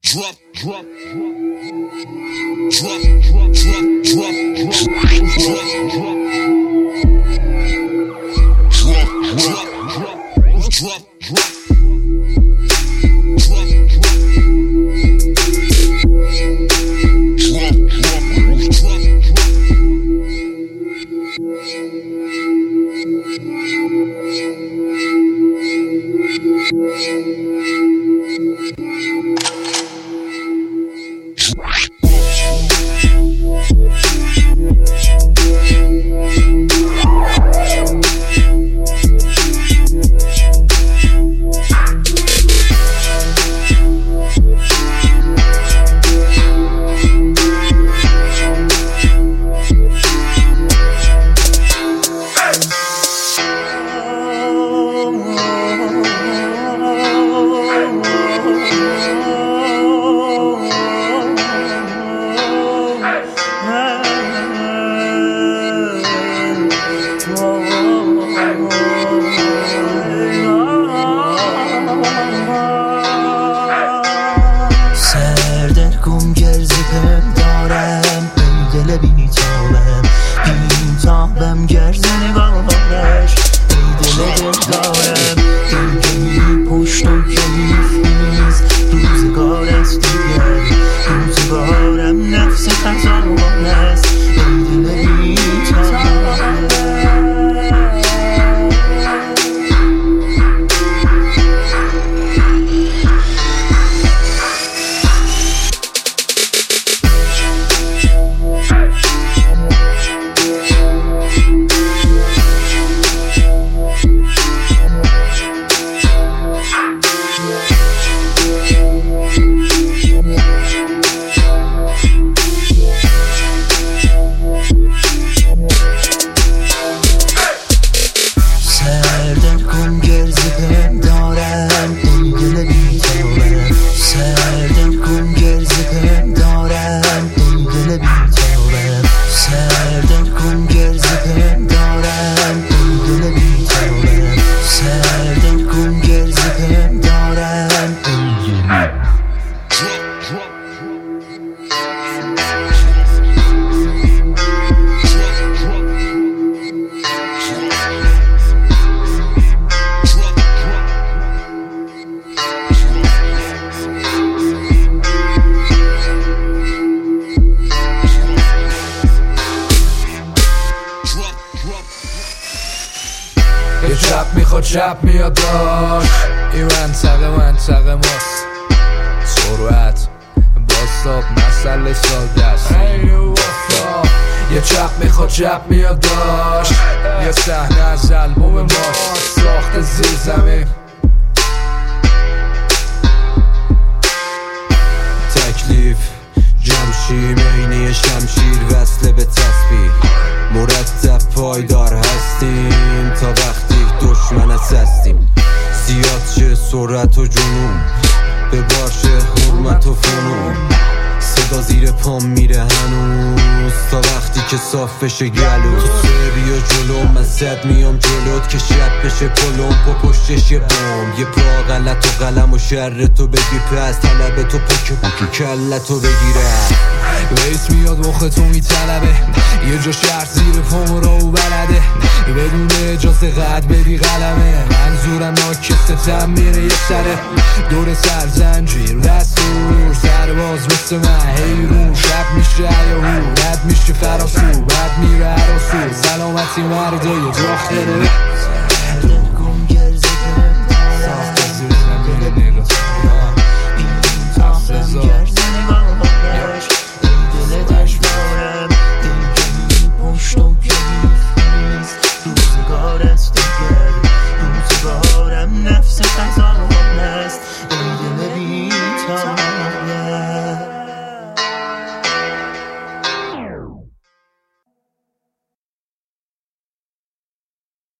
یه چپ میخواد چپ میاد داشت این منطقه ماست سرعت باستاب مسئله ساده است یه چپ میخواد چپ میاد داشت یه صحنه از البوم ماست ساخت زیر زمین تکلیف جمشی مینه شمشیر وصله به تسبیح مرتب پایدار هستیم تا وقتی دشمنت هستیم زیاد چه سرعت و جنون به باشه حرمت و فنون صدا زیر پام میره هنوز تا وقتی که صاف بشه گلو تو بیا جلو من زد میام جلوت که شب بشه پلم پا پشتش یه بام یه پا غلط و قلم و شر تو بگی پس طلب تو پاک کلتو بگیره رئیس میاد مخ تو میطلبه یه جا شهر زیر پام رو بلده بدون اجازه قد بدی قلمه منظورم ناکستم میره یه سره دور سر زنجیر دستور سرباز مثل من حیرون شب میشه عیاهو رد میشه فراسو بعد میره عراسو سلامتی مردای داخله